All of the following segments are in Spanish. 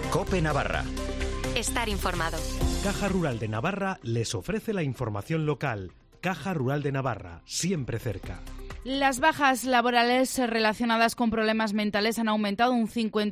COPE Navarra. Estar informado. Caja Rural de Navarra les ofrece la información local. Caja Rural de Navarra, siempre cerca. Las bajas laborales relacionadas con problemas mentales han aumentado un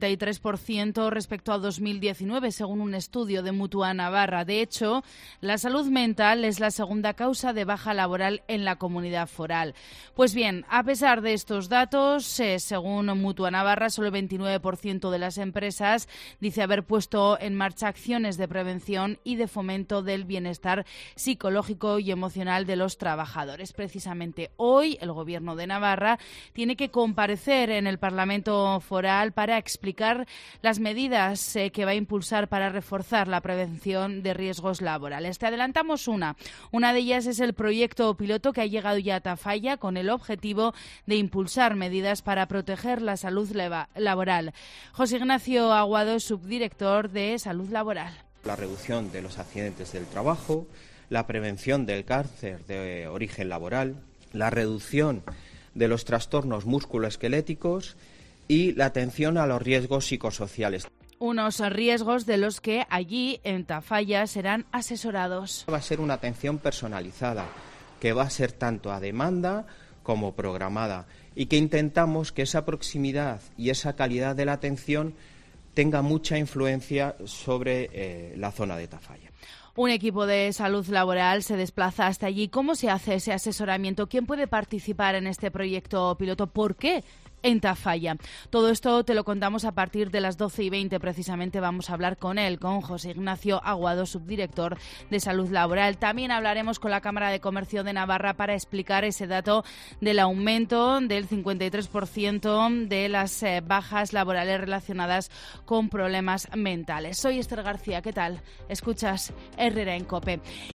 53% respecto a 2019, según un estudio de Mutua Navarra. De hecho, la salud mental es la segunda causa de baja laboral en la comunidad foral. Pues bien, a pesar de estos datos, según Mutua Navarra, solo el 29% de las empresas dice haber puesto en marcha acciones de prevención y de fomento del bienestar psicológico y emocional de los trabajadores. Precisamente hoy, el Gobierno de Navarra tiene que comparecer en el Parlamento Foral para explicar las medidas que va a impulsar para reforzar la prevención de riesgos laborales. Te adelantamos una de ellas es el proyecto piloto que ha llegado ya a Tafalla con el objetivo de impulsar medidas para proteger la salud laboral. José Ignacio Aguado, subdirector de Salud Laboral. La reducción de los accidentes del trabajo, la prevención del cáncer de origen laboral, la reducción de los trastornos musculoesqueléticos y la atención a los riesgos psicosociales. Unos riesgos de los que allí en Tafalla serán asesorados. Va a ser una atención personalizada, que va a ser tanto a demanda como programada, y que intentamos que esa proximidad y esa calidad de la atención tenga mucha influencia sobre la zona de Tafalla. Un equipo de salud laboral se desplaza hasta allí. ¿Cómo se hace ese asesoramiento? ¿Quién puede participar en este proyecto piloto? ¿Por qué en Tafalla? Todo esto te lo contamos a partir de las 12:20. Precisamente vamos a hablar con él, con José Ignacio Aguado, subdirector de Salud Laboral. También hablaremos con la Cámara de Comercio de Navarra para explicar ese dato del aumento del 53% de las bajas laborales relacionadas con problemas mentales. Soy Esther García, ¿qué tal? Escuchas Herrera en COPE.